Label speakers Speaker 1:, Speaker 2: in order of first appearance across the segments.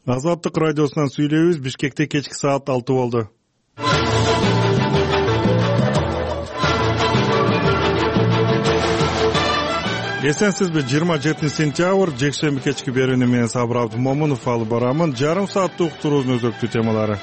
Speaker 1: Азаттык радиосунан сүйлөйбүз. Бишкекте кечки саат 6 болду. Эсенсизби? 27 сентябрь жекшемби кечки берүүнү менен Сабыр Абдымомунов алып барамын. Жарым сааттык уктуруубуздун өзөктүү темалары.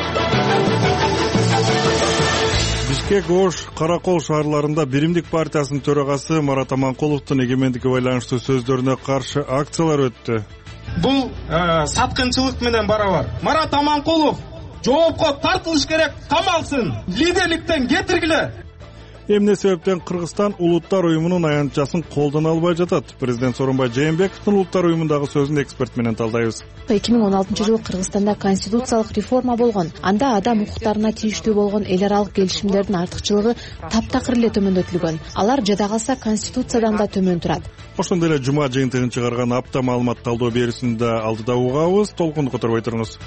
Speaker 1: Бишкек, Ош, Каракол шаарларында Биримдик партиясынын төрагасы Марат Аманкуловдун эгемендикке байланыштуу сөздөрүнө каршы акциялар өттү.
Speaker 2: Бул саткынчылык менен барабар. Марат Аманкулов жоопко тартылыш керек, камалсын, лидерликтен кетиргиле.
Speaker 1: Эмне себептен Кыргызстан улуттар уюмунун аянтчасын колдоно албай жатат? Президент Сооронбай Жээнбековдун улуттар уюмундагы сөзүн эксперт менен талдайбыз.
Speaker 3: 2016-жылы Кыргызстанда конституциялык реформа болгон. Анда адам укуктарына тийиштүү болгон эл аралык келишимдердин артыкчылыгы таптакыр эле төмөндөтүлгөн. Алар жада калса конституциядан да төмөн турат.
Speaker 1: Ошондой эле жума жыйынтыгын чыгарган апта маалымат талдоо берүүсүндө алдыда угабыз. Толкунду которбой туруңуз.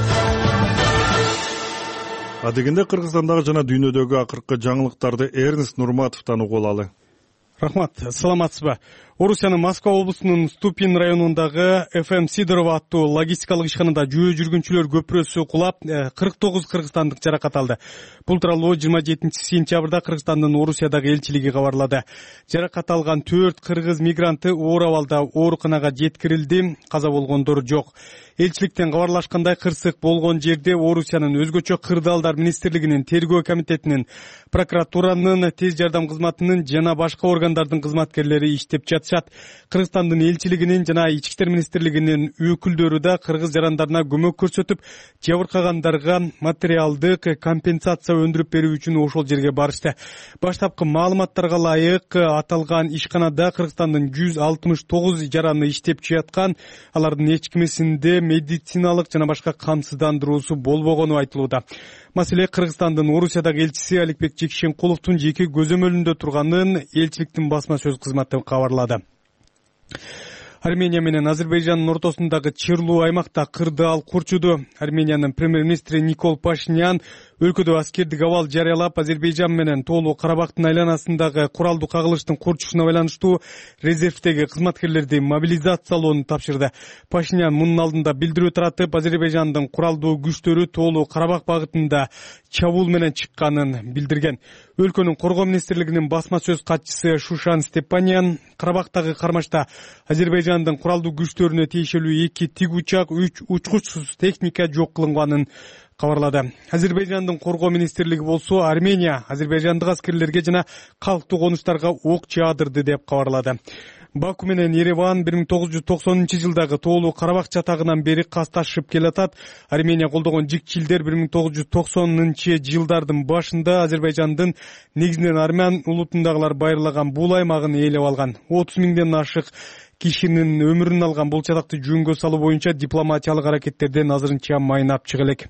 Speaker 1: Адегенде Кыргызстандагы жана дүйнөдөгү акыркы жаңылыктарды Эрнест Нурматовдон угуп алалы.
Speaker 4: Рахмат, саламатсызбы? Орусиянын Москва облусунун Ступин районундагы ФМ Сидорова аттуу логистикалык ишканада жөө жүргүнчүлөр көпүрөсү кулап, 49 кыргызстандык жаракат алды. Бул тууралуу 27 сентябрда Кыргызстандын Орусиядагы элчилиги кабарлады. Жаракат алган 4 кыргыз мигранты оор абалда ооруканага жеткирилди, каза болгондор жок. Элчиликтен кабарлашкандай, кырсык болгон жерде Орусиянын өзгөчө кырдаалдар министрлигинин, тергөө комитетинин, прокуратуранын, тез жардам кызматынын жана башка органдардын кызматкерлери иштеп жатышат. Кыргызстандын элчилигинин жана ички иштер министрлигинин өкүлдөрү да кыргыз жарандарына көмөк көрсөтүп, жабыркагандарга материалдык компенсация өндүрүп берүү үчүн ошол жерге барышты. Баштапкы маалыматтарга ылайык аталган ишканада Кыргызстандын 169 жараны иштеп жаткан, алардын эч кимисинде медициналык жана башка камсыздандыруусу болбогону айтылууда. Маселе Кыргызстандын Орусиядагы элчиси Аликбек Жекшенкуловдун жеке көзөмөлүндө турганын элчиликтин басма сөз кызматы кабарлады. Армения менен Азербайжандын ортосундагы чырлуу аймакта кырдаал курчуду. Армениянын премьер-министри Никол Пашинян өлкөдө аскердик абал жарыялап, Азербайжан менен Тоолуу Карабактын айланасындагы куралдуу кагылыштын курчушуна байланыштуу резервдеги кызматкерлерди мобилизациялоону тапшырды. Пашинян мунун алдында билдирүү таратып, Азербайжандын куралдуу күчтөрү Тоолуу Карабак багытында чабуул менен чыкканын билдирген. Өлкөнүн коргоо министрлигинин басма сөз катчысы Шушан Степанян Карабактагы кармашта Азербайжандын куралдуу күчтөрүнө тиешелүү 2 тик учак, 3 учкучсуз техника жок кылынганын кабарлады. Азербайжандын коргоо министрлиги болсо Армения азербайжандык аскерлерге жана калктуу конуштарга ок жаадырды деп кабарлады. Баку менен Ереван 1990-жылдагы Тоолуу Карабак чатагынан бери касташып келатат. Армения колдогон жикчилдер 1990-жылдардын башында Азербайжандын негизинен армян улутундагылар байырлаган бул аймагын ээлеп алган. 30 миңден ашык кишинин өмүрүн алган бул чатакты жөнгө салуу боюнча дипломатиялык аракеттерден азырынча майнап чыга элек.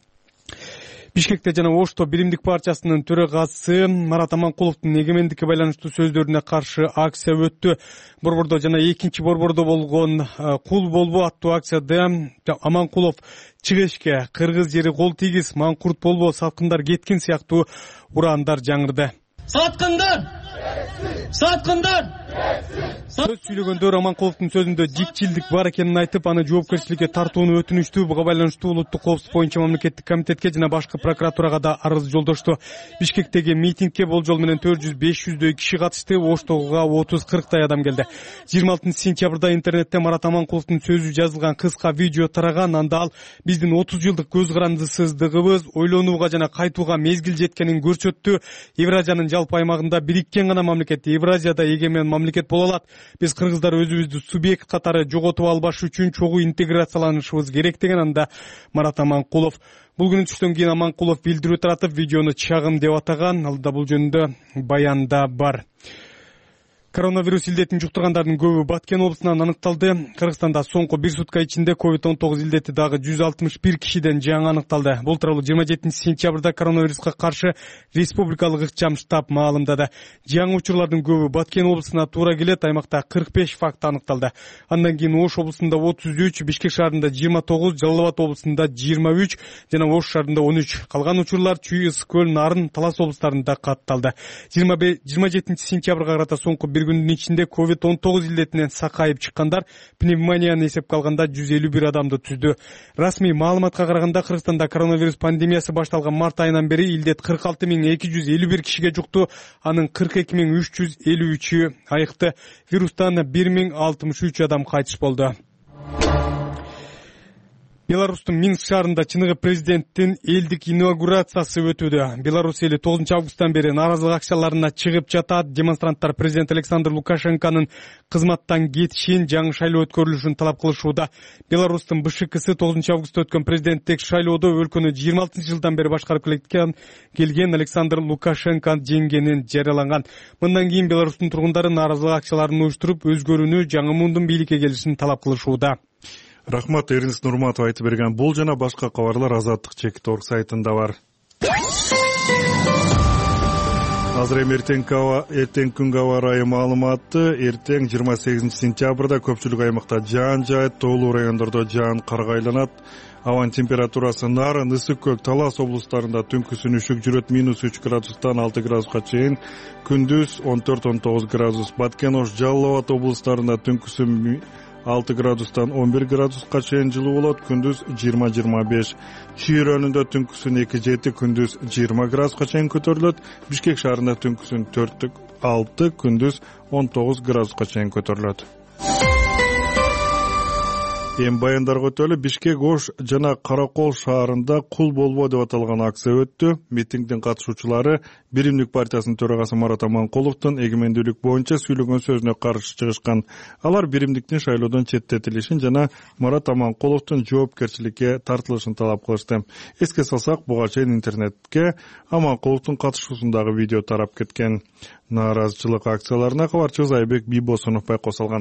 Speaker 4: Бишкекте жана Ошто Биримдик партиясынын төрагасы Марат Аманкуловдун эгемендикке байланыштуу сөздөрүнө каршы акция өттү. Борбордо жана экинчи борбордо болгон кул болбо аттуу акцияда Аманкулов чыгышке кыргыз жери кол тийгиз, маңкурт болбо, саткындар кеткин сыяктуу ураандар жаңырды.
Speaker 2: Саткындар! Саткындар!
Speaker 4: Сөз сүйлөгөндөр Аманкуловдун сөзүндө жикчилдик бар экенин айтып, аны жоопкерчиликке тартууну өтүнүштү. Буга байланыштуу улуттук коопсуздук боюнча мамлекеттик комитетке жана башкы прокуратурага да арыз жолдошту. Бишкектеги митингке болжол менен 400-500дөй киши катышты. Оштогуга 30-40 адам келди. 26 сентябрда интернетте Марат Аманкуловдун сөзү жазылган кыска видео тараган. Анда ал биздин 30 жылдык көз карандысыздыгыбыз ойлонууга жана кайтууга мезгил жеткенин көрсөттү. Евразиянын жалпы аймагында бириккен гана мамлекет Евразияда эгемен мамлекет боло алат. Биз кыргыздар өзүбүздү субъект катары жоготуп албаш үчүн чогуу интеграцияланышыбыз керек деген анда Марат Аманкулов. Бул күнү түштөн кийин Аманкулов билдирүү таратып, видеону чагым деп атаган. Алда бул жөнүндө баянда бар. Коронавирус илдетин жуктургандардын көбү Баткен облусунан аныкталды. Кыргызстанда соңку 1 сутка ичинде COVID-19 илдети дагы 161 кишиден жаңы аныкталды. Бул тууралуу 27 сентябрда коронавируска каршы республикалык ыкчам штаб маалымдады. Жаңы учурлардын көбү Баткен облусуна туура келет. Аймакта 45 факт аныкталды. Андан кийин Ош облусунда 33, Бишкек шаарында 29, Жалал Абад облусунда 23 жана Ош шаарында 13. Калган учурлар Чүй, Ысык көл, Нарын, Талас облустарында катталды. 27 сентябрга карата соңку 1 күндүн ичинде COVID-19 илдетинен сакайып чыккандар пневмонияны эсепке алганда 151 адамды түздү. Расмий маалыматка караганда Кыргызстанда коронавирус пандемиясы башталган март айынан бери илдет 46.251 кишиге жукту, анын 42.353-ü айыкты. Вирустан 1063 адам кайтыш болду. Беларустун Минск шаарында чыныгы президенттин элдик инаугурациясы өтүүдө. Беларусь эли 9 августтан бери нааразылык акцияларына чыгып жатат. Демонстранттар президент Александр Лукашенконун кызматтан кетишин, жаңы шайлоо өткөрүлүшүн талап кылышууда. Беларустун БШКсы 9 августта өткөн президенттик шайлоодо өлкөнү 26-жылдан бери башкарып келген Александр Лукашенко жеңгенин жарыяланган. Мындан кийин Беларустун тургундары нааразылык акцияларын уюштуруп, өзгөрүүнү, жаңы мундун бийликке келишин талап кылышууда.
Speaker 1: Рахмат, Эрнис Нурматов айтып берген. Бул жана башка кабарлар Азаттык чекит.org сайтында бар. Азыр эми эртең күнгө аба ырайы маалыматы. Эртең 28 сентябрда көпчүлүк аймакта жаан жаат, тоолуу райондордо жаан карга айланат. Абанын температурасы Нарын, Ысык Көл, Талас облустарында түнкүсүн үшүк жүрөт, -3 градустан 6 градуска чейин, күндүз 14-19 градус. Баткен, Ош, Жалал Абад облустарында түнкүсүн 6 градустан 11 градуска чейин жылуу болот, күндүз 20-25. Чүйрөнүндө түнкүсүн 2-7, күндүз 20 градуска чейин көтөрүлөт. Бишкек шаарында түнкүсүн 4-6, күндүз 19 градуска чейин көтөрүлөт. Эми баяндарга өтөлү. Бишкек, Ош жана Каракол шаарында кул болбо деп аталган акция өттү. Митингдин катышуучулары Биримдик партиясынын төрагасы Марат Аманкуловдун эгемендүүлүк боюнча сүйлөгөн сөзүнө каршы чыгышкан. Алар биримдиктин шайлоодон четтетилишин жана Марат Аманкуловдун жоопкерчиликке тартылышын талап кылышты. Эске салсак, буга чейин интернетке Аманкуловдун катышуусундагы видео тарап кеткен. Нааразычылык акцияларына кабарчыбыз Айбек Бийбосунов байкоо салган.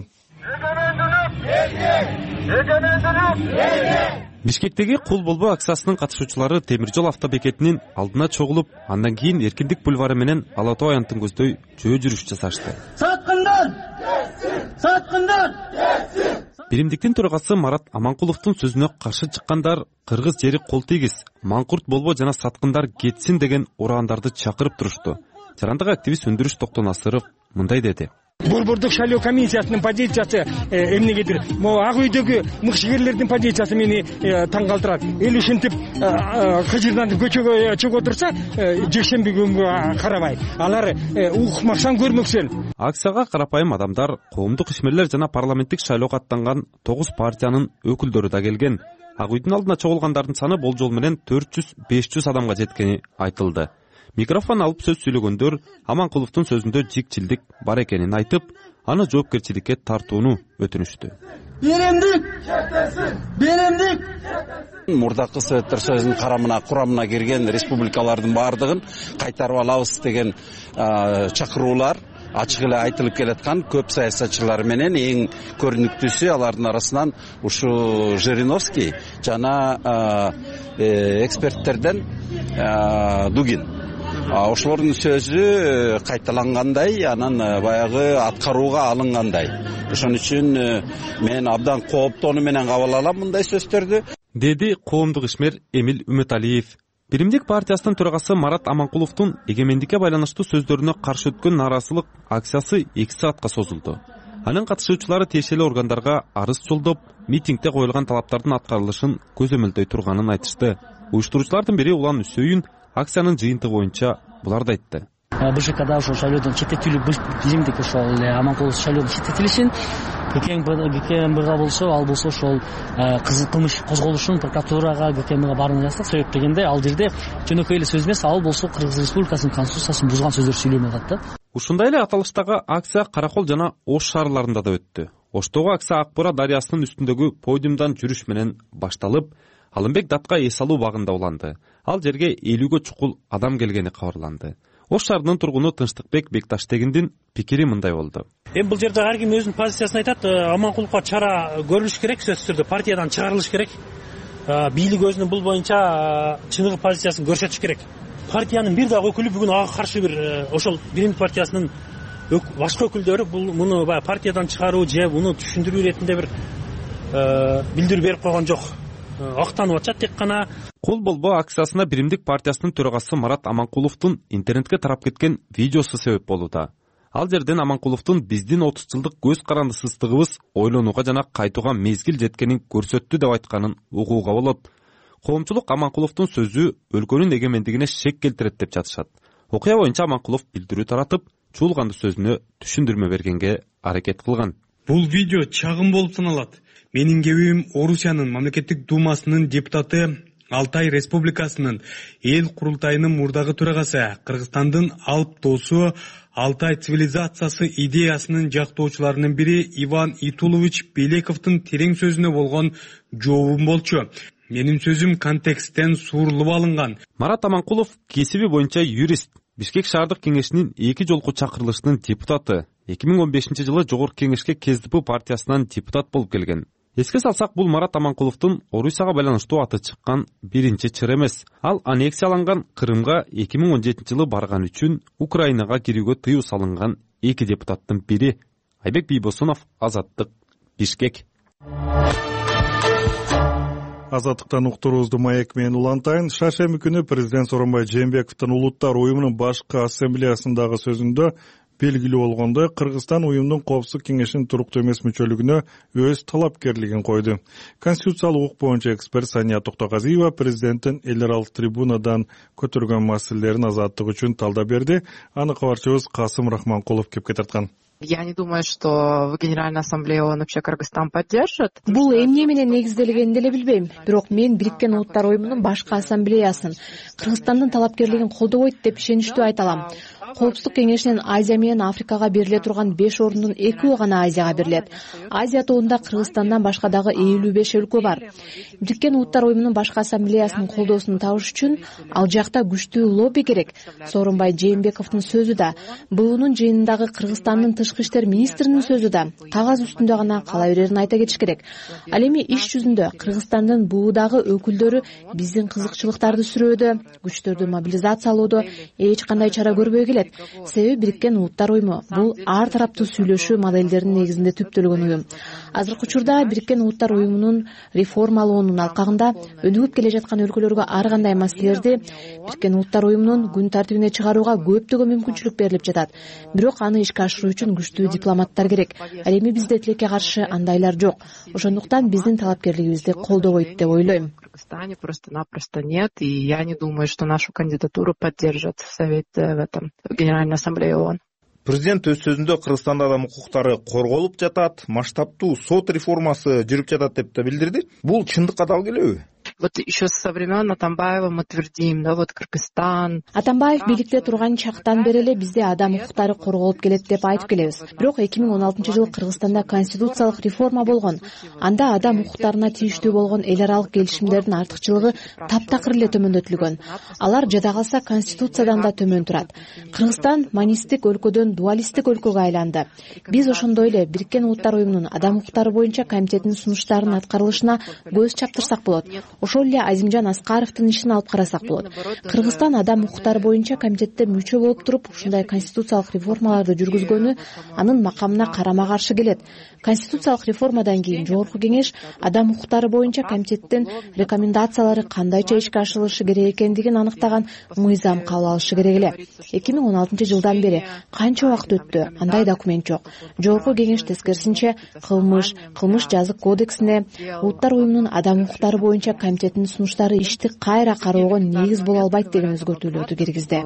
Speaker 5: Бишкектеги кул болбо акциясынын катышуучулары темир жол автобекетинин алдына чогулуп, андан кийин Эркиндик бульвары менен Ала Тоо аянтын көздөй жөө жүрүш жасашты.
Speaker 2: Саткындар! Саткындар!
Speaker 5: Биримдиктин төрагасы Марат Аманкуловдун сөзүнө каршы чыккандар кыргыз жери кол тийгиз, маңкурт болбо жана саткындар кетсин деген ураандарды чакырып турушту. Жарандык активист Өндүрүш Токтонасыров мындай деди.
Speaker 6: Борбордук шайлоо комиссиясынын позициясы эмнегедир? Могу ак үйдөгү мыкшыгерлердин позициясы мени таң калтырат. Эл ушинтип Кыжырдан көчөгө чыгып отурса, жекшемби күнгө карабай. Алар укмаксан көрмөксөн.
Speaker 5: Акцияга карапайым адамдар, коомдук ишмерлер жана парламенттик шайлоого аттанган 9 партиянын өкүлдөрү да келген. Ак үйдүн алдына чогулгандардын саны болжол менен 400-500 адамга жеткени айтылды. Микрофон алып сөз сүйлөгөндөр Аманкуловдун сөзүндө жикчилдик бар экенин айтып, аны жоопкерчиликке тартууну өтүнүштү.
Speaker 2: Биримдик! Биримдик!
Speaker 7: Мурдакы Советтер Союзунун курамына кирген республикалардын баардыгын кайтарып алабыз деген чакыруулар ачык эле айтылып келаткан. Көп саясатчылар менен эң көрүнүктүүсү алардын арасынан ушу Жириновский жана эксперттерден Дугин. Ошолордун сөзү кайталангандай, анан баягы аткарууга алынгандай. Ошон үчүн мен абдан кооптонуу менен кабыл алам мындай сөздөрдү,
Speaker 5: деди коомдук ишмер Эмил Үмөталиев. Биримдик партиясынын төрагасы Марат Аманкуловдун эгемендикке байланыштуу сөздөрүнө каршы өткөн нааразычылык акциясы 2 саатка созулду. Анын катышуучулары тиешелүү органдарга арыз жолдоп, митингде коюлган талаптардын аткарылышын көзөмөлдөй турганын айтышты. Уюштуруучулардын бири Улан Үсөйүн акциянын жыйынтыгы боюнча буларды айтты.
Speaker 8: БШКда ошол шайлоодон четтетилүү биримдик ошол Аманкулов шайлоодон четтетилишин, ГКМБга болсо, ал болсо ошол кылмыш козголушун прокуратурага, ГКМБга баарын жаздык. Себеп дегенде ал жерде жөнөкөй эле сөз эмес, ал болсо Кыргыз Республикасынын конституциясын бузган сөздөр сүйлөнүп атат да.
Speaker 5: Ушундай эле аталыштагы акция Каракол жана Ош шаарларында да өттү. Оштогу акция Ак Бура дарыясынын үстүндөгү подиумдан жүрүш менен башталып, Алымбек Датка эс алуу багында уланды. Ал жерге 50гө чукул адам келгени кабарланды. Ош шаарынын тургуну Тынчтыкбек Бекташтегиндин пикири мындай болду.
Speaker 9: Эми бул жерде ар ким өзүнүн позициясын айтат. Аманкуловго чара көрүлүш керек, сөзсүз түрдө партиядан чыгарылыш керек. Бийлик өзүнүн бул боюнча чыныгы позициясын көрсөтүш керек. Партиянын бир дагы өкүлү бүгүн ага каршы бир ошол Биримдик партиясынын башка өкүлдөрү муну партиядан чыгаруу же муну түшүндүрүү иретинде бир билдирүү берип койгон жок. Актанып атат тек гана.
Speaker 5: Кул болбо акциясына Биримдик партиясынын төрагасы Марат Аманкуловдун интернетке тарап кеткен видеосу себеп болууда. Ал жерден Аманкуловдун биздин 30 жылдык көз карандысыздыгыбыз ойлонууга жана кайтууга мезгил жеткенин көрсөттү деп айтканын угууга болот. Коомчулук Аманкуловдун сөзү өлкөнүн эгемендигине шек келтирет деп жатышат. Окуя боюнча Аманкулов билдирүү таратып, чуулганды сөзүнө түшүндүрмө бергенге аракет кылган.
Speaker 4: Бул видео чагым болуп саналат. Менин кебим Орусиянын мамлекеттик думасынын депутаты, Алтай Республикасынын эл курултайынын мурдагы төрагасы, Кыргызстандын алып досу, Алтай цивилизациясы идеясынын жактоочуларынын бири Иван Итулович Белековдун терең сөзүнө болгон жообум болчу. Менин сөзүм контексттен суурулуп алынган.
Speaker 5: Марат Аманкулов кесиби боюнча юрист, Бишкек шаардык кеңешинин 2 жолку чакырылышынын депутаты. 2015 жылы Жогорку кеңешке КСДП партиясынан депутат болуп келген. Эске салсак, бул Марат Аманкуловдун Орусияга байланыштуу аты чыккан биринчи чыр эмес. Ал аннексияланган Крымга 2017 жылы барган үчүн Украинага кирүүгө тыюу салынган 2 депутаттын бири. Айбек Бийбосунов, Азаттык, Бишкек.
Speaker 1: Азаттыктан уктуруубузду маек менен улантайын. Шаршемби күнү президент Сооронбай Жээнбековдун Улуттар уюмунун башкы ассамблеясындагы сөзүндө белгилүү болгондой, Кыргызстан уюмдун Коопсуздук кеңешинин туруктуу эмес мүчөлүгүнө өз талапкерлигин койду. Конституциялык укук боюнча эксперт Сания Токтогазиева президенттин эл аралык трибунадан көтөргөн маселелерин Азаттык үчүн талдап берди. Аны кабарчыбыз Касым Рахманкулов кепке тарткан.
Speaker 10: Я не думаю, что в Генеральной Ассамблее ООН вообще Кыргызстан поддержит.
Speaker 3: Бул эмне менен негизделгенин деле билбейм. Бирок мен Бириккен Улуттар уюмунун башкы ассамблеясын Кыргызстандын талапкерлигин колдобойт деп ишеничтүү айта алам. Коопсуздук кеңешинин Азия менен Африкага бериле турган 5 орундун 2 гана Азияга берилет. Азия тобунда Кыргызстандан башка дагы 55 өлкө бар. Бириккен Улуттар уюмунун башкы ассамблеясынын колдоосун табыш үчүн ал жакта күчтүү лобби керек. Сооронбай Жээнбековдун сөзү да, БУнун жыйынындагы Кыргызстандын Тышкы иштер министринин сөзү да кагаз үстүндө гана кала берерин айта кетиш керек. Ал эми иш жүзүндө Кыргызстандын БУдагы өкүлдөрү биздин кызыкчылыктарды сүрөөдө, күчтөрдү мобилизациялоодо эч кандай чара көрбөй келет. Себеби Бириккен Улуттар уюму бул ар тараптуу сүйлөшүү модельдеринин негизинде түптөлгөн уюм. Азыркы учурда Бириккен Улуттар уюмунун реформалоонун алкагында өнүгүп келе жаткан өлкөлөргө ар кандай маселелерди Бириккен Улуттар уюмунун күн тартибине чыгарууга көптөгөн мүмкүнчүлүк берилип жатат. Бирок аны ишке ашыруу үчүн күчтүү дипломаттар керек. Ал эми бизде тилекке каршы андайлар жок. Ошондуктан биздин талапкерлигибизди колдобойт деп ойлойм.
Speaker 10: В Кыргызстане просто-напросто нет, и я не думаю, что нашу кандидатуру поддержат в Совете в этом Генеральной Ассамблее ООН.
Speaker 11: Президент өз сөзүндө Кыргызстанда адам укуктары корголуп жатат, масштабтуу сот реформасы жүрүп жатат деп да билдирди. Бул чындыкка дал келеби?
Speaker 10: Вот еще со времен Атамбаева мы твердим, да, вот Кыргызстан.
Speaker 3: Атамбаев бийликте турган чактан бери эле бизде адам укуктары корголуп келет деп айтып келебиз. Бирок 2016 жылы Кыргызстанда конституциялык реформа болгон. Анда адам укуктарына тийиштүү болгон эл аралык келишимдердин артыкчылыгы таптакыр эле төмөндөтүлгөн. Алар жада калса конституциядан да төмөн турат. Кыргызстан монистик өлкөдөн дуалисттик өлкөгө айланды. Биз ошондой эле Бириккен Улуттар уюмунун адам укуктары боюнча комитетинин сунуштарынын аткарылышына көз чаптырсак болот. Ошол эле Азимжан Аскаровдун ишин алып карасак болот. Кыргызстан адам укуктары боюнча комитетте мүчө болуп туруп, ушундай конституциялык реформаларды жүргүзгөнү анын макамына карама каршы келет. Конституциялык реформадан кийин Жогорку кеңеш адам укуктары боюнча комитеттин рекомендациялары кандайча ишке ашырылышы керек экендигин аныктаган мыйзам кабыл алышы керек эле. 2016 жылдан бери канча убакыт өттү, андай документ жок. Жогорку кеңеш тескерисинче кылмыш жазык кодексине Улуттар уюмунун адам укуктары боюнча комитетинин сунуштары ишти кайра кароого негиз боло албайт деген өзгөртүүлөрдү киргизди.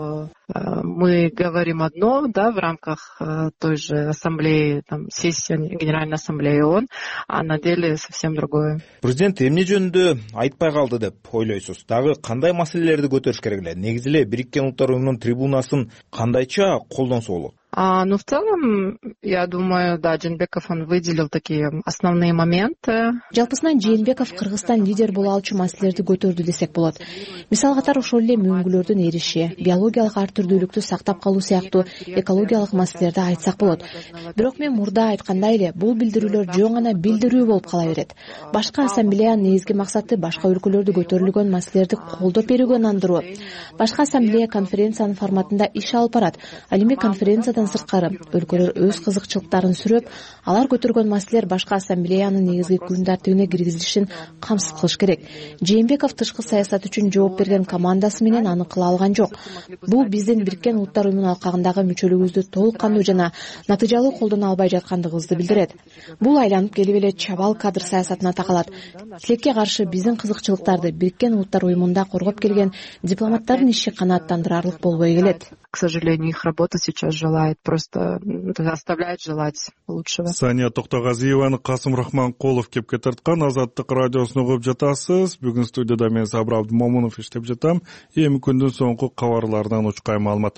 Speaker 10: Мы говорим одно, да, в рамках той же ассамблеи, там, сессии Генеральной Ассамблеи ООН, а на деле совсем другое.
Speaker 11: Президент эмне жөнүндө айтпай калды деп ойлойсуз? Дагы кандай маселелерди көтөрүш керек эле? Негизи эле Бириккен Улуттар уюмунун трибунасын кандайча колдонсо болот?
Speaker 10: Ну, в целом, я думаю, да, Жээнбеков, он выделил такие основные моменты.
Speaker 3: Жалпысынан Жээнбеков Кыргызстан лидер боло алчу маселелерди көтөрдү десек болот. Мисал катары ошол эле мөңгүлөрдүн эриши, биологиялык ар түрдүүлүктү сактап калуу сыяктуу экологиялык маселелерди айтсак болот. Бирок мен мурда айткандай эле, бул билдирүүлөр жөн гана билдирүү болуп кала берет. Башкы ассамблеянын негизги максаты башка өлкөлөрдө көтөрүлгөн маселелерди колдоп берүүгө ынандыруу. Башкы ассамблея конференциянын форматында иш алып барат. Ал эми конференцияда Мындан сырткары өлкөлөр өз кызыкчылыктарын сүрөп, алар көтөргөн маселелер башка ассамблеянын негизги күн тартибине киргизилишин камсыз кылыш керек. Жээнбеков тышкы саясат үчүн жооп берген командасы менен аны кыла алган жок. Бул биздин Бириккен Улуттар Уюмунун алкагындагы мүчөлүгүбүздү толук кандуу жана натыйжалуу колдоно албай жаткандыгыбызды билдирет. Бул айланып келип эле чабал кадр саясатына такалат. Тилекке каршы биздин кызыкчылыктарды Бириккен Улуттар Уюмунда коргоп келген дипломаттардын иши канааттандырарлык болбой келет.
Speaker 10: К сожалению, их работа сейчас оставляет желать лучшего.
Speaker 1: Сания Токтогазиеваны Касым Рахманкулов кепке тарткан Азаттык радиосуна угуп жатасыз. Бүгүн студияда мен Сабыр Абдымомунов иштеп жатам. Эми күндүн соңку кабарлардан учкай маалымат.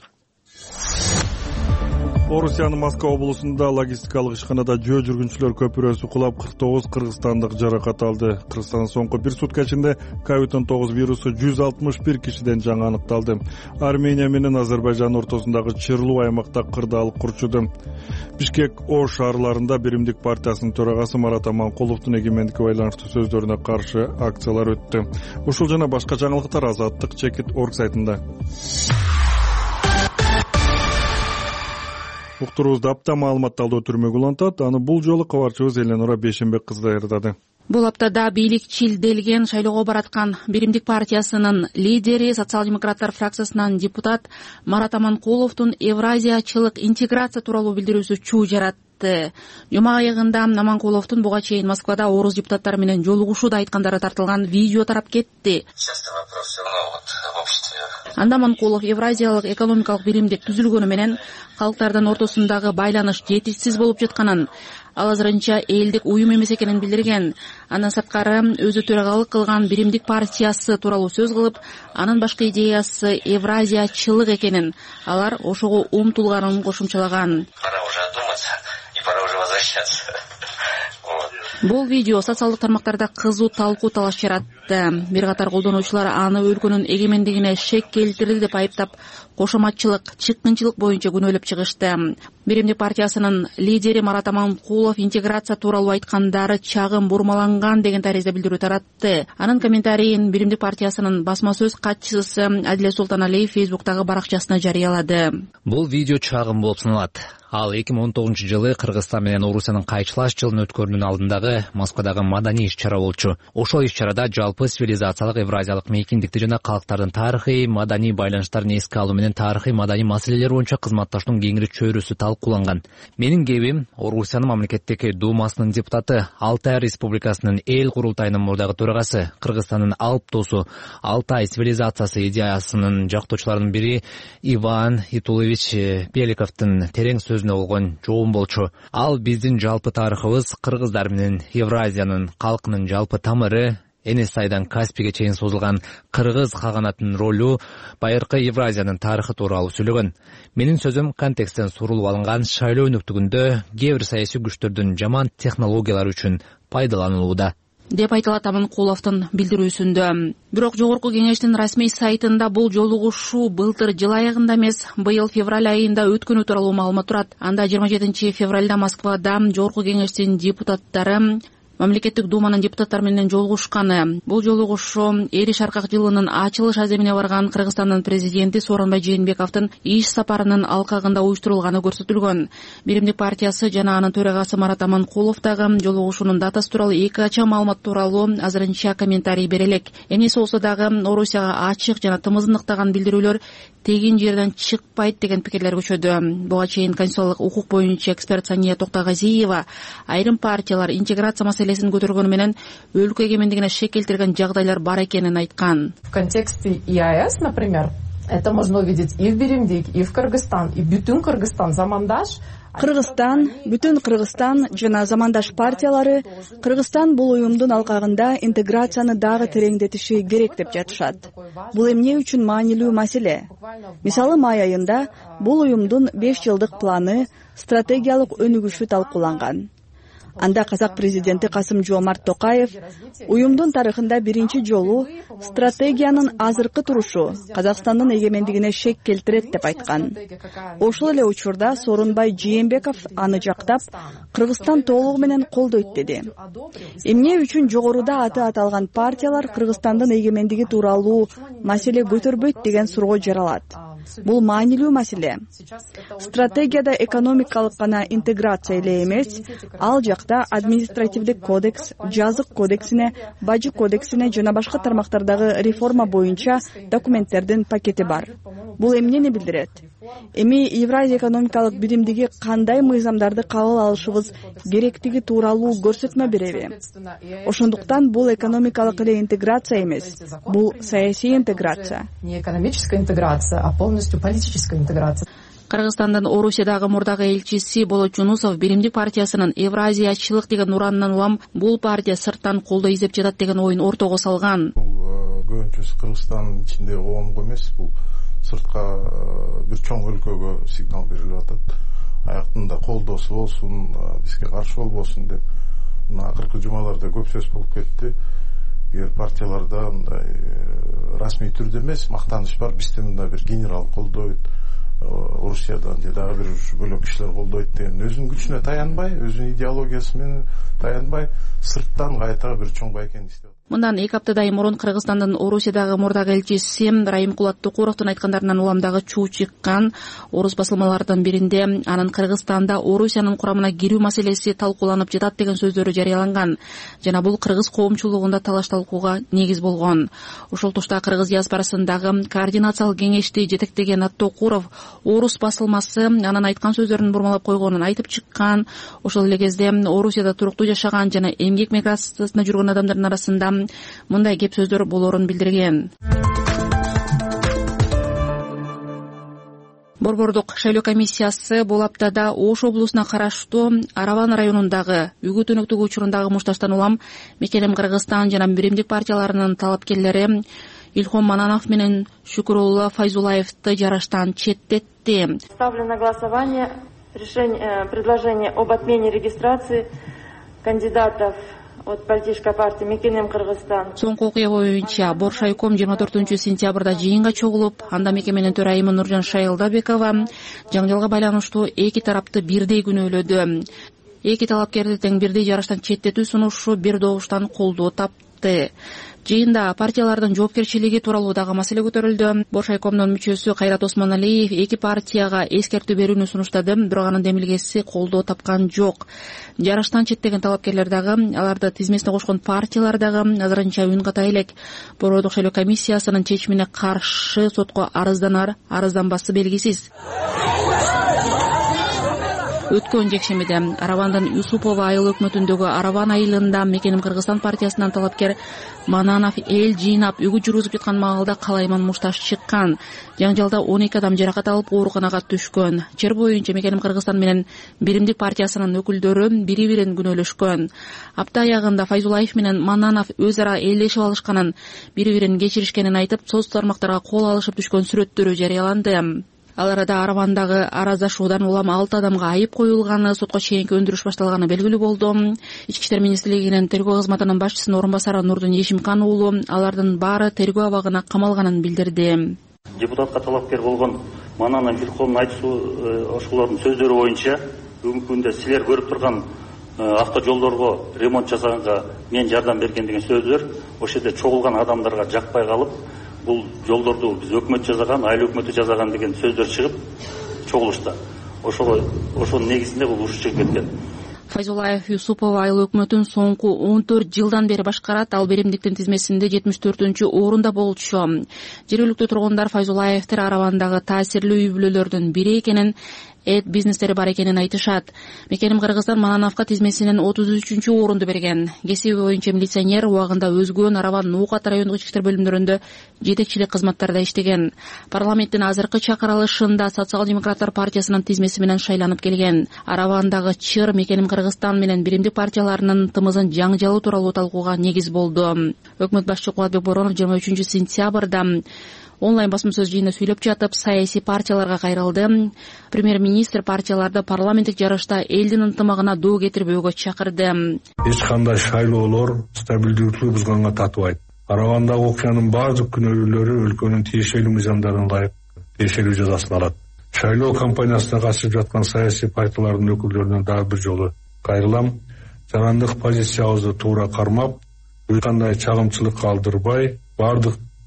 Speaker 1: Орусиянын Москва облусунда логистикалык ишканада жөө жүргүнчүлөр көпүрөсү кулап 49 кыргызстандык жаракат алды. Кыргызстандын соңку бир сутка ичинде COVID-19 вирусу 161 кишиден жаңы аныкталды. Армения менен Азербайжан ортосундагы чырлуу аймакта кырдаалык курчуду. Бишкек Ош шаарларында Биримдик партиясынын төрагасы Марат Аманкуловдун эгемендикке байланыштуу сөздөрүнө каршы акциялар өттү. Ушул жана башка жаңылыктар Азаттык Чекит.org сайтында. Уктуруубузду апта маалыматталдуу түрмөгү улантат. Аны бул жолу кабарчыбыз Эленора Бейшенбек кызы даярдады.
Speaker 12: Бул аптада бийликчилделген шайлоого бараткан Биримдик партиясынын лидери, социал-демократтар фракциясынан депутат Марат Аманкуловдун Евразиячылык интеграция тууралуу билдирүүсү чуу жаратты. Жума аягында Аманкуловдун буга чейин Москвада орус депутаттары менен жолугушууда айткандары тартылган видео тарап кетти. Анда Аманкулов Евразиялык экономикалык биримдик түзүлгөнү менен калктардын ортосундагы байланыш жетишсиз болуп жатканын, ал азырынча элдик уюм эмес экенин билдирген. Андан сырткары өзү төрагалык кылган Биримдик партиясы тууралуу сөз кылып, анын башкы идеясы Евразиячылык экенин, алар ошого умтулганын кошумчалаган. Бул видео социалдык тармактарда кызуу талкуу талаш жаратты. Бир катар колдонуучулар аны өлкөнүн эгемендигине шек келтирди деп айыптап, кошоматчылык, чыккынчылык боюнча күнөөлөп чыгышты. Биримдик партиясынын лидери Марат Аманкулов интеграция тууралуу айткандары чагым бурмаланган деген таризде билдирүү таратты. Анын комментарийин Биримдик партиясынын басма сөз катчысы Адиле Султаналиев Фейсбуктагы баракчасына жарыялады.
Speaker 13: Бул видео чагым болуп саналат. Ал 2019 жылы Кыргызстан менен Орусиянын кайчылаш жылын өткөрүүнүн алдындагы Москвадагы маданий иш-чара болчу. Ошол иш-чарада жалпы цивилизациялык евразиялык мейкиндикти жана калктардын тарыхый маданий байланыштарын эске алуу менен тарыхый маданий маселелер боюнча кызматташтын кеңири чөйрөсү талкууланган. Менин кебим Орусиянын мамлекеттик думасынын депутаты, Алтай Республикасынын эл курултайынын мурдагы төрагасы, Кыргызстандын алып досу Алтай цивилизациясы идеясынын жактоочуларынын бири Иван Итулович Пеликовдун терең сөзүнө болгон жоом болчу. Ал биздин жалпы тарыхыбыз кыргыздар менен Евразиянын калкынын жалпы тамыры, Энесайдан Каспийге чейин созулган кыргыз каганатынын ролу, байыркы Евразиянын тарыхы тууралуу сүйлөгөн. Менин сөзүм контексттен сурулуп алынган шайлоо өнүктүгүндө кээ бир саясий күчтөрдүн жаман технологиялары үчүн пайдаланылууда
Speaker 12: деп айтылат Аманкуловдун билдирүүсүндө. Бирок жогорку кеңештин расмий сайтында бул жолугушуу былтыр жыл аягында эмес, быйыл февраль айында өткөнү тууралуу маалымат турат. Анда 27 февралда Москвада жогорку кеңештин депутаттары Мамлекеттик думанын депутаттары менен жолугушканы. Бул жолугушуу Эри Шаркак жылынын ачылыш аземине барган Кыргызстандын президенти Сооронбай Жээнбековдун иш сапарынын алкагында уюштурулганы көрсөтүлгөн. Биримдик партиясы жана анын төрагасы Марат Аманкулов дагы жолугушуунун датасы тууралуу эки ача маалымат тууралуу азырынча комментарий бере элек. Энеси болсо дагы Орусияга ачык жана тымыздыктаган билдирүүлөр тегин жерден чыкпайт деген пикирлер көчөдү. Буга чейин конституциялык укук боюнча эксперт Сания Токтогазиева айрым партиялар интеграция маселесин көтөргөнү менен өлкө эгемендигине шек келтирген жагдайлар бар экенин айткан.
Speaker 14: В контексте ИАЭС, например, это можно увидеть и в Биримдик, и в Кыргызстан, и бүтүн Кыргызстан, Замандаш.
Speaker 15: Кыргызстан, бүтүн Кыргызстан жана Замандаш партиялары Кыргызстан бул уюмдун алкагында интеграцияны дагы тереңдетиши керек деп жатышат. Бул эмне үчүн маанилүү маселе? Мисалы, май айында бул уюмдун 5 жылдык планы, стратегиялык өнүгүшү талкууланган. Анда казак президенти Касым-Жомарт Токаев уюмдун тарыхында биринчи жолу стратегиянын азыркы турушу Казакстандын эгемендигине шек келтирет деп айткан. Ошол эле учурда Сооронбай Жээнбеков аны жактап, Кыргызстан толугу менен колдойт деди. Эмне үчүн жогоруда аты аталган партиялар Кыргызстандын эгемендиги тууралуу маселе көтөрбөйт деген суроо жаралат. Бул маанилүү маселе. Стратегияда экономикалык гана интеграция эле эмес, ал жакта административдик кодекс, жазык кодексине, бажы кодексине жана башка тармактардагы реформа боюнча документтердин пакети бар. Бул эмнени билдирет? Эми Евразия экономикалык биримдиги кандай мыйзамдарды кабыл алышыбыз керектиги тууралуу көрсөтмө береби? Ошондуктан бул экономикалык эле интеграция эмес, бул саясий интеграция.
Speaker 14: Не экономическая интеграция, а полностью политическая интеграция.
Speaker 12: Кыргызстандын Орусиядагы мурдагы элчиси Болот Жунусов Биримдик партиясынын Евразиячылык деген уранынан улам бул партия сырттан колдоо издеп жатат деген оюн ортого салган.
Speaker 16: Бул көбүнчөсү Кыргызстандын ичинде оомго эмес, бул сыртка бир чоң өлкөгө сигнал берилип атат. Аяктында колдоосу болсун, бизге каршы болбосун деп. Мына акыркы жумаларда көп сөз болуп кетти. Эгер партияларда мындай расмий түрдө эмес, мактаныш бар, бизде мындай бир генерал колдойт, Орусиядан же дагы бир бөлөк кишилер колдойт деген өзүнүн күчүнө таянбай, өзүнүн идеологиясы менен таянбай, сырттан кайта бир чоң байкени издеп.
Speaker 12: Мындан 2 аптадай мурун Кыргызстандын Орусиядагы мурдагы элчиси Райымкулат Тукуровдун айткандарынан уламдагы чуу чыккан. Орус басылмаларынын биринде анын Кыргызстанда Орусиянын курамына кирүү маселеси талкууланып жатат деген сөздөрү жарыяланган жана бул кыргыз коомчулугунда талаш талкууга негиз болгон. Ошол тушта кыргыз диаспорасындагы координациялык кеңешти жетектеген Токуров Орус басылмасы анын айткан сөздөрүн бурмалап койгонун айтып чыккан. Ошол эле кезде Орусияда туруктуу жашаган жана эмгек миграциясында жүргөн адамдардын арасында мындай кеп сөздөр болорун билдирген. Борбордук шайлоо комиссиясы бул аптада Ош облусуна караштуу Араван районундагы үгүт өнөктүгү учурундагы мушташтан улам Мекенем Кыргызстан жана Биримдик партияларынын талапкерлери Илхом Мананов менен Шүкүрулла Файзулаевди жараштан четтетти.
Speaker 17: Ставлю на голосование предложение об отмене регистрации кандидатов от политической партии Мекенем Кыргызстан.
Speaker 12: Соңку окуя боюнча Боршайком 24-сентябрда жыйынга чогулуп, анда мекеменин төрайымы Нуржан Шайылдабекова жаңжалга байланыштуу эки тарапты бирдей күнөөлөдү. Эки талапкерди тең бирдей жараштан четтетүү сунушу бир добуштан колдоо тапты. Жыйында партиялардын жоопкерчилиги тууралуу дагы маселе көтөрүлдү. Боршайкомдун мүчөсү Кайрат Осмоналиев эки партияга эскертүү берүүнү сунуштады, бирок анын демилгеси колдоо тапкан жок. Жараштан четтеген талапкерлер дагы, аларды тизмесине кошкон партиялар дагы азырынча үн ката элек. Борбордук шайлоо комиссиясынын чечимине каршы сотко арызданар, арызданбасы белгисиз. Өткөн жекшемиде Аравандын Юсупова айыл өкмөтүндөгү Араван айылында Мекенем Кыргызстан партиясынан талапкер Мананов эл жыйнап үгүт жүргүзүп жаткан маалда калайман мушташ чыккан. Жаңжалда 12 адам жаракат алып ооруканага түшкөн. Жер боюнча Мекенем Кыргызстан менен Биримдик партиясынын өкүлдөрү бири-бирин күнөөлөшкөн. Апта аягында Файзулаев менен Мананов өз ара элдешип алышканын, бири-бирин кечиришкенин айтып, соц тармактарга кол алышып түшкөн сүрөттөрү жарыяланды. Ал арада Аравандагы араздашуудан улам 6 адамга айып коюлганы, сотко чейинки өндүрүш башталганы белгилүү болду. Ички иштер министрлигинин тергөө кызматынын башчысынын орун басары Нурдун Ешимкан уулу алардын баары тергөө абагына камалганын билдирди.
Speaker 18: Депутатка талапкер болгон Мананов Илхомдун айтуусу, ошолордун сөздөрү боюнча бүгүнкү күндө силер көрүп турган автожолдорго ремонт жасаганга мен жардам берген деген сөздөр ошол жерде чогулган адамдарга жакпай калып, бул жолдорду биз өкмөт жасаган, айыл өкмөтү жасаган деген сөздөр чыгып чогулушта. Ошонун негизинде бул уруш чыгып кеткен.
Speaker 12: Файзулаев Юсупова айыл өкмөтүн соңку 14 жылдан бери башкарат, ал Биримдиктин тизмесинде 74-орунда болчу. Жергиликтүү тургундар Файзулаевдер Аравандагы таасирлүү үй бүлөлөрдүн бири экенин, бизнестери бар экенин айтышат. Мекенем Кыргызстан Манановго тизмесинен 33-орунду берген. Кесиби боюнча милиционер, убагында өзгөн Араван Нуукат райондук ички иштер бөлүмдөрүндө жетекчилик кызматтарда иштеген. Парламенттин азыркы чакырылышында Социал-демократтар партиясынын тизмеси менен шайланып келген. Аравандагы чыр Мекенем Кыргызстан менен Биримдик партияларынын тымызын жаңжалуу тууралуу талкууга негиз болду. Өкмөт башчы Кубатбек Боронов 23-сентябрда онлайн басма-сөз жыйынында сүйлөп жатып, саясий партияларга кайрылды. Премьер-министр партияларды парламенттик жарышта элдин ынтымагына доо кетирбөөгө чакырды.
Speaker 19: Эч кандай шайлоолор стабилдүүлүктү бузганга татыбайт. Аравандагы окуянын бардык күнөөлүүлөрү өлкөнүн тиешелүү мыйзамдарына ылайык тиешелүү жазасын алат. Шайлоо кампаниясына катышып жаткан саясий партиялардын өкүлдөрүнө дагы бир жолу кайрылам. Жарандык позициябызды туура кармап, эч кандай чагымчылык калтырбай, бардык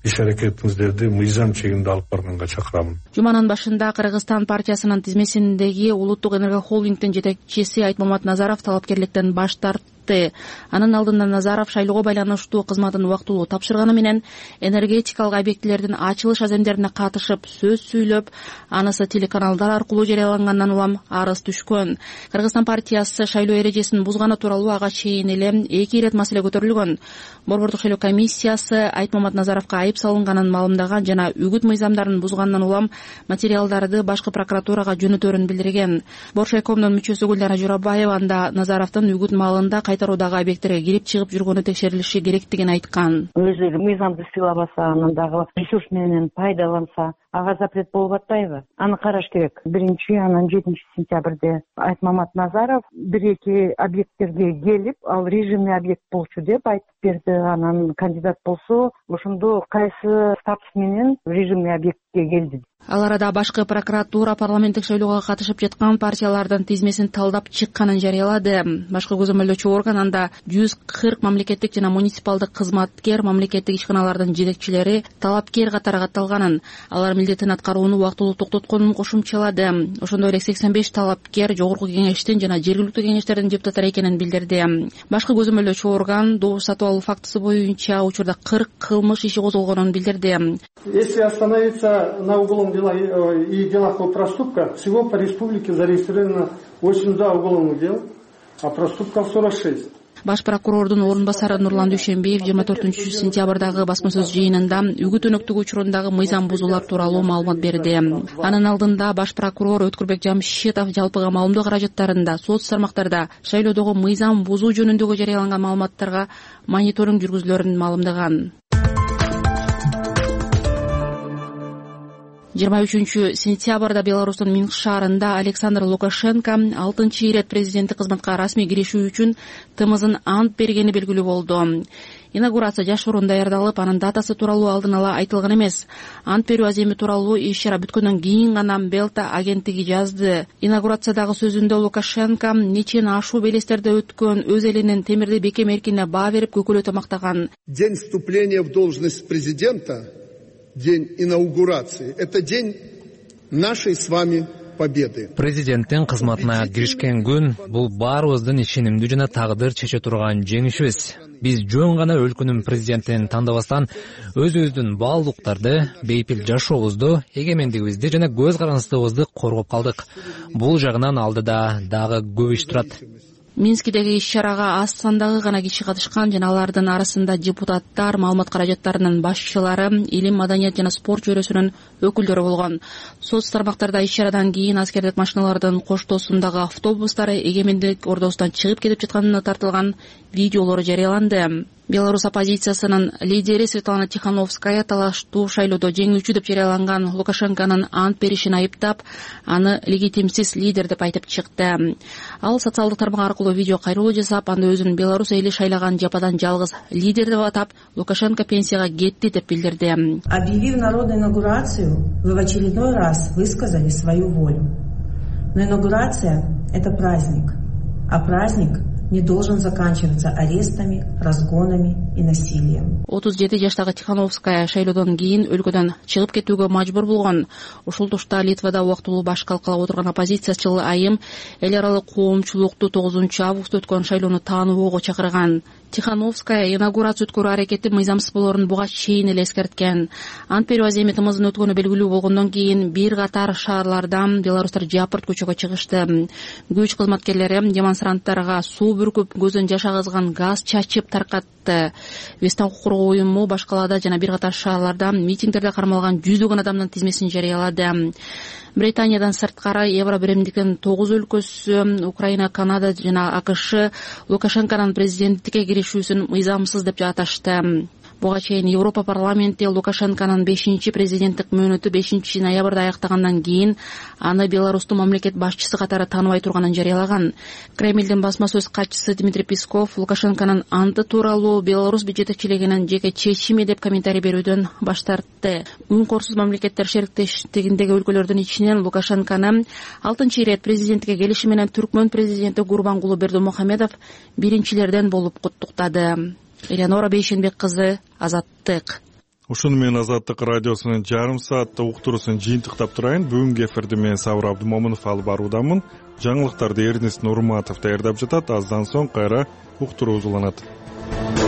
Speaker 19: иш аракетиңиздерди мыйзам чегинде алып барганга чакырамын.
Speaker 12: Жуманын башында Кыргызстан партиясынын тизмесиндеги Улуттук энерго холдингдин жетекчиси Айтмамат Назаров талапкерликтен баш тартты. Анын алдында Назаров шайлоого байланыштуу кызматын убактылуу тапшырганы менен энергетикалык объектилердин ачылыш аземдерине катышып сөз сүйлөп, анысы телеканалдар аркылуу жарыялангандан улам арыз түшкөн. Кыргызстан партиясы шайлоо эрежесин бузганы тууралуу ага чейин эле 2 ирет маселе көтөрүлгөн. Борбордук шайлоо комиссиясы Айтмамат Назаровго айып салынганын маалымдаган жана үгүт мыйзамдарын бузгандан улам материалдарды башкы прокуратурага жөнөтөрүн билдирген. Боршайкомдун мүчөсү Гүлнара Журабаева анда Назаровдун үгүт маалында кайтаруудагы объекттерге кирип чыгып жүргөнү текшерилиши керектигин айткан.
Speaker 20: Өзү мыйзамды сыйлабаса, анан дагы ресурс менен пайдаланса, ага запрет болуп атпайбы? Аны караш керек. 1-анан 7 сентябрде Айтмамат Назаров 1-2 объекттерге келип, ал режимный объект болчу деп айтып берди. Анан кандидат болсо, ошондо кайсы статус менен режимный объектке келди.
Speaker 12: Ал арада башкы прокуратура парламенттик шайлоого катышып жаткан партиялардын тизмесин талдап чыкканын жарыялады. Башкы көзөмөлдөөчү орган анда 140 мамлекеттик жана муниципалдык кызматкер, мамлекеттик ишканалардын жетекчилери талапкер катары катталганын, алар милдетин аткарууну убактылуу токтотконун кошумчалады. Ошондой эле 85 талапкер жогорку кеңештин жана жергиликтүү кеңештердин депутаттары экенин билдирди. Башкы көзөмөлдөөчү орган добуш сатып алуу фактысы боюнча учурда 40 кылмыш иши козголгонун билдирди.
Speaker 21: Если остановиться на уголовном и делах по проступкам, всего по республике зарегистрировано 82 уголовных дел, а проступков 46.
Speaker 12: Баш прокурордун орун басары Нурлан Дүйшөнбиев 24 сентябрдагы басма сөз жыйынында үгүт өнөктүгү учурундагы мыйзам бузуулар тууралуу маалымат берди. Анын алдында баш прокурор Өткүрбек Жамшитов жалпыга маалымдоо каражаттарында, соц тармактарда шайлоодогу мыйзам бузуу жөнүндөгү жарыяланган маалыматтарга мониторинг жүргүзүлөрүн маалымдаган. 23 сентябрда Беларустун Минск шаарында Александр Лукашенко 6-чы ирет президенттик кызматка расмий киришүү үчүн тымызын ант бергени белгилүү болду. Инаугурация жашыруун даярдалып, анын датасы тууралуу алдын ала айтылган эмес. Ант берүү аземи тууралуу иш-чара бүткөндөн кийин гана Белта агенттиги жазды. Инаугурациядагы сөзүндө Лукашенко нечен ашуу белестерде өткөн өз элинин темирди бекем эркине баа берип көкөлөтө мактаган.
Speaker 22: День вступления в должность президента, день инаугурации. Это день нашей с вами победы.
Speaker 13: Президенттин кызматына киришкен күн бул баарыбыздын ишенимдүү жана тагдыр чече турган жеңишибиз. Биз жөн гана өлкөнүн президентин тандабастан өзүбүздүн баалуулуктарды, бейпил жашообузду, эгемендигибизди жана көз карандыбызды коргоп калдык. Бул жагынан алдыда дагы көп иш турат.
Speaker 12: Минскидеги иш-чарага аз сандагы гана киши катышкан жана алардын арасында депутаттар, маалымат каражаттарынын башчылары, илим, маданият жана спорт жүйрөсүнүн өкүлдөрү болгон. Соц тармактарда иш-чарадан кийин аскердик машиналардын коштоосундагы автобустары эгемендик ордосунан чыгып кетип жатканына тартылган видеолору жарыяланды. Беларусь оппозициясынын лидери Светлана Тихановская талаштуу шайлоодо жеңүүчү деп жарыяланган Лукашенконун ант беришин айыптап, аны легитимсиз лидер деп айтып чыкты. Ал социалдык тармак аркылуу видео кайрылуу жасап, анда өзүн Беларусь эли шайлаган жападан жалгыз лидер деп атап, Лукашенко пенсияга кетти деп билдирди.
Speaker 23: Объявив народную инаугурацию, вы в очередной раз высказали свою волю. Но инаугурация – это праздник, а праздник не должен заканчиваться арестами, разгонами и насилием.
Speaker 12: 37 жаштагы Тихановская шайлоодон кийин өлкөдөн чыгып кетүүгө мажбур болгон. Ушул тушта Литвада убактылуу баш калкалап отурган оппозициячыл айым эл аралык коомчулукту 9 август өткөн шайлоону тааныбоого чакырган. Тихановская инаугурация өткөрүү аракети мыйзамсыз болоорун буга чейин эле эскерткен. Ант берүү аземи тымыздын өткөнү белгилүү болгондон кийин бир катар шаарлардан беларустар жапырт көчөгө чыгышты. Күч кызматкерлери демонстранттарга суу бүркүп, көзөн жаш агызган газ чачып таркатты. Вестан укук коргоо уюму башкалада жана бир катар шаарларда митингдерде кармалган жүздөгөн адамдын тизмесин жарыялады. Британиядан сырткары Евро биримдиктин 9 өлкөсү, Украина, Канада жана АКШ Лукашенконун президенттикке киришүүсүн мыйзамсыз деп аташты. Буга чейин Европа парламенти Лукашенконун 5-чи президенттик мөөнөтү 5 ноябрда аяктагандан кийин аны Беларустун мамлекет башчысы катары тааныбай турганын жарыялаган. Кремлдин басма сөз катчысы Дмитрий Песков Лукашенконун анты тууралуу Беларусь жетекчилигинин жеке чечими деп комментарий берүүдөн баш тартты. Үн корсуз мамлекеттер шериктештигиндеги өлкөлөрдүн ичинен Лукашенкону 6-чы ирет президенттикке келиши менен Түркмөн президенти Гурбангулы Бердимухамедов биринчилерден болуп куттуктады. Элеонора Бейшенбек кызы, Азаттык.
Speaker 1: Ушуну менен Азаттык радиосунун жарым сааттык уктуруусун жыйынтыктап турайын. Бүгүнкү эфирди мен Сабыр Абдымомунов алып баруудамын. Жаңылыктарды Эрнест Нурматов даярдап жатат. Аздан соң кайра уктуруу уланат.